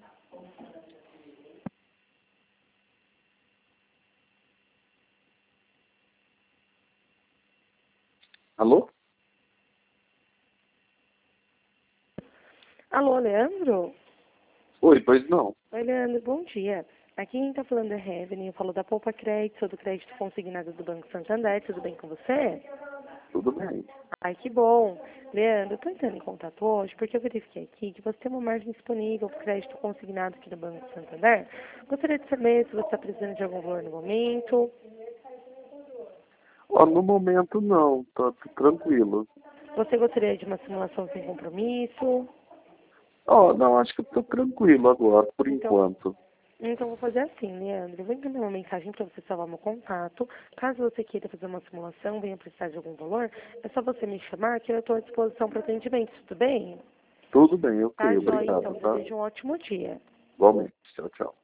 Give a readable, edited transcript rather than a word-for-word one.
Alô? Alô, Leandro? Oi, pois não. Oi, Leandro, bom dia. Aqui quem está falando é Reveline, eu falo da Poupa Crédito, sou do crédito consignado do Banco Santander, tudo bem com você? Tudo bem. Ai, que bom. Leandro, eu estou entrando em contato hoje porque eu verifiquei aqui que você tem uma margem disponível para crédito consignado aqui do Banco Santander. Gostaria de saber se você está precisando de algum valor no momento. Ó, no momento não, tá tranquilo. Você gostaria de uma simulação sem compromisso? Ó, não, acho que eu tô tranquilo agora, por Então, enquanto. Então, vou fazer assim, Leandro. Eu vou enviar uma mensagem para você salvar meu contato. Caso você queira fazer uma simulação, venha precisar de algum valor, é só você me chamar que eu estou à disposição para atendimento, tudo bem? Tudo bem, ok, Tá, joia, obrigado, então. tá? Desejo um ótimo dia. Igualmente, tchau, tchau.